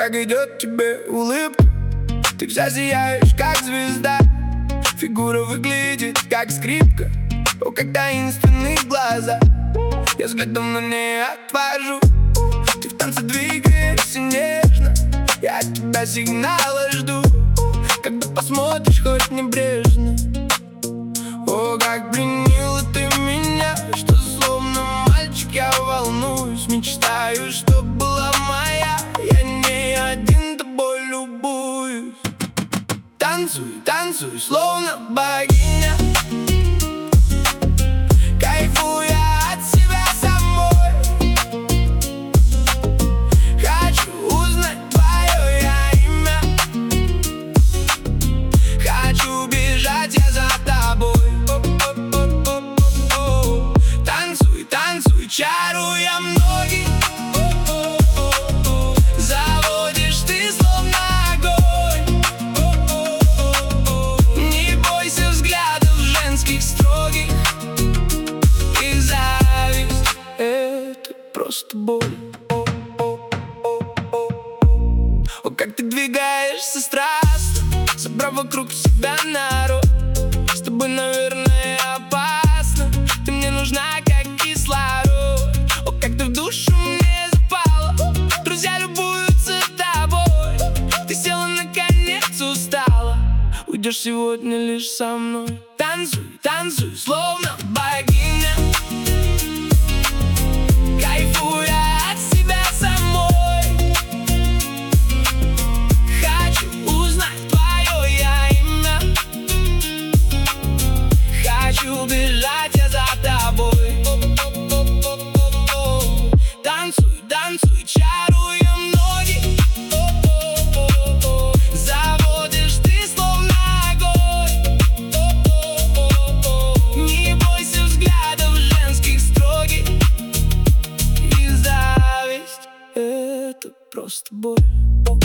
как идет тебе улыбка. Ты вся сияешь, как звезда. Фигура выглядит, как скрипка. О, как таинственные глаза. Я взглядом на ней отвожу. Ты в танце двигаешься нежно. Я от тебя сигнала жду. Когда посмотришь хоть небрежно. О, как пленила ты меня, что словно мальчик я волнуюсь. Мечтаю, чтоб была моя. Я не один тобой любуюсь. Танцуй, танцуй, словно богиня. Кайфуя от себя самой. Хочу узнать твое имя. Хочу бежать я за тобой. Танцуй, танцуй, чаруя многих. Заводишь ты словно огонь. Не бойся взглядов женских строгих. Их зависть — это просто боль. О, как ты двигаешься страстно, собрав вокруг себя народ. С тобой, наверное, опасно. Ты мне нужна, как кислород. О, как ты в душу мне запала. Друзья любуются тобой. Ты села, наконец устала. Уйдешь сегодня лишь со мной. Танцуй, танцуй, словно богиня. Кайфуя от себя самой. Хочу узнать твое имя. Хочу бежать я за тобой. Танцуй, танцуй, чаруя многих. Заводишь ты словно огонь. Не бойся взглядов женских строгих. И зависть — это просто боль.